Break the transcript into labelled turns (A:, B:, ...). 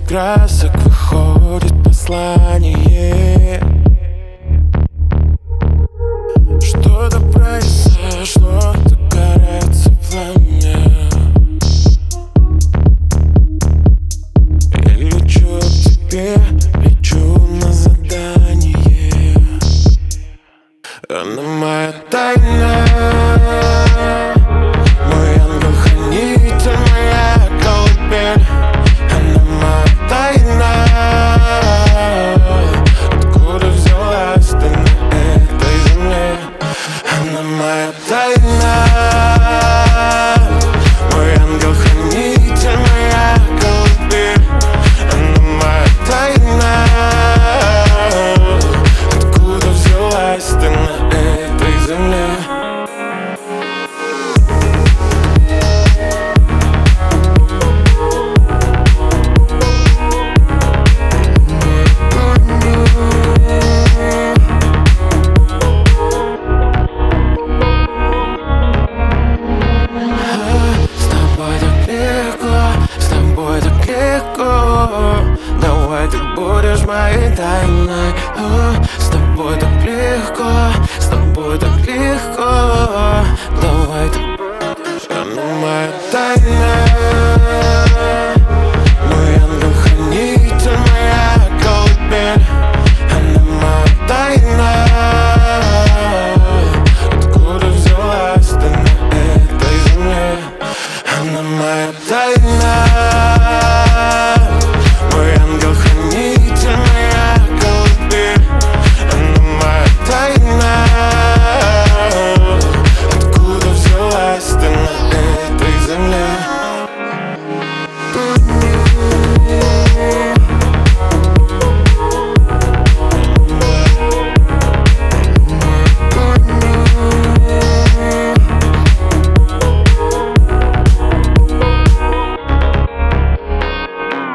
A: красок выходит послание. Что-то произошло, загорается пламя. Я лечу к тебе, лечу на задание. Она моя тайна, мой ангел-хранитель, моя колыбель. Она моя тайна, откуда взялась ты на этой земле? Она моя тайна, мой ангел-хранитель, моя колыбель. Она моя тайна, откуда взялась ты на этой земле? Давай ты будешь моей тайной. С тобой так легко, с тобой так легко. Давай ты будешь, она моя тайна, мой ангел-хранитель, моя колыбель. Она моя тайна, откуда взялась ты на этой земле? Она моя тайна.